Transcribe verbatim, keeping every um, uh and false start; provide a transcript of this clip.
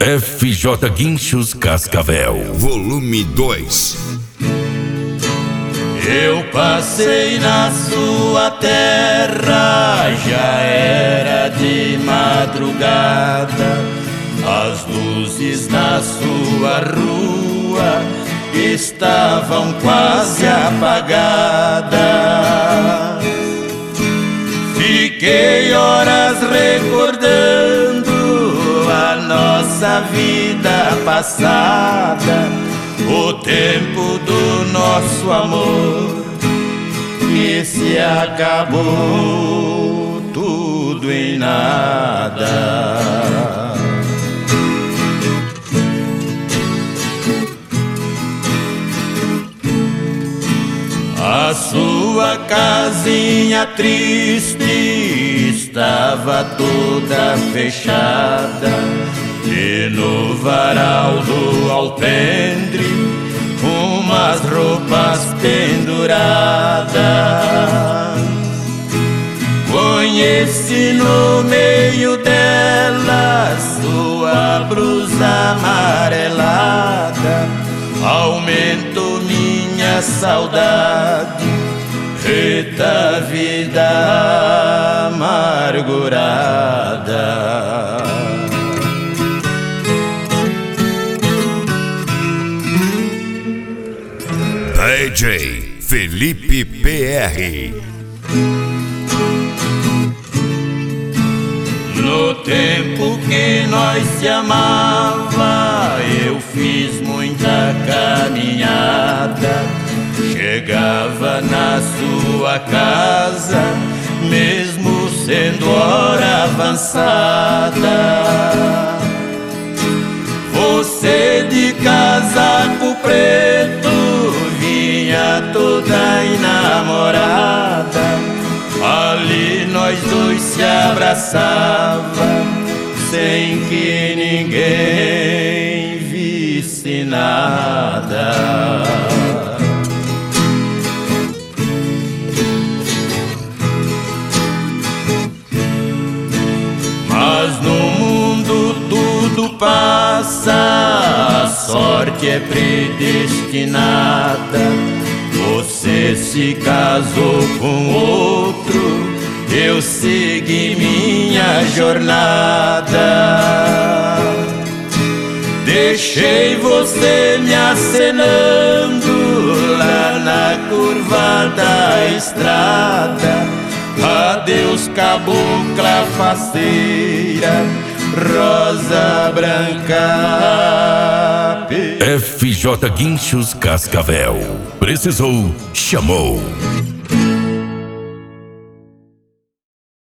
F J Guinchos Cascavel, volume dois. Eu passei na sua terra, já era de madrugada. As luzes na sua rua estavam quase apagadas. Fiquei horas recordando a nossa vida passada, o tempo do nosso amor que se acabou tudo em nada. A sua casinha triste estava toda fechada, e no varal do alpendre umas roupas penduradas. Conheci no meio delas sua blusa amarelada, aumentou minha saudade, eita vida amargurada. D J Felipe P R. No tempo que nós se amava, eu fiz muita caminhada. Chegava na sua casa, mesmo sendo hora avançada. Você de casaco preto vinha toda enamorada. Ali nós dois se abraçava, sem que ninguém visse nada. Mas no mundo tudo passa, a sorte é predestinada. Você se casou com outro, eu segui minha jornada. Deixei você me acenando lá na curva da estrada. Adeus, cabocla faceira, rosa branca. F J Guinchos Cascavel, precisou, chamou.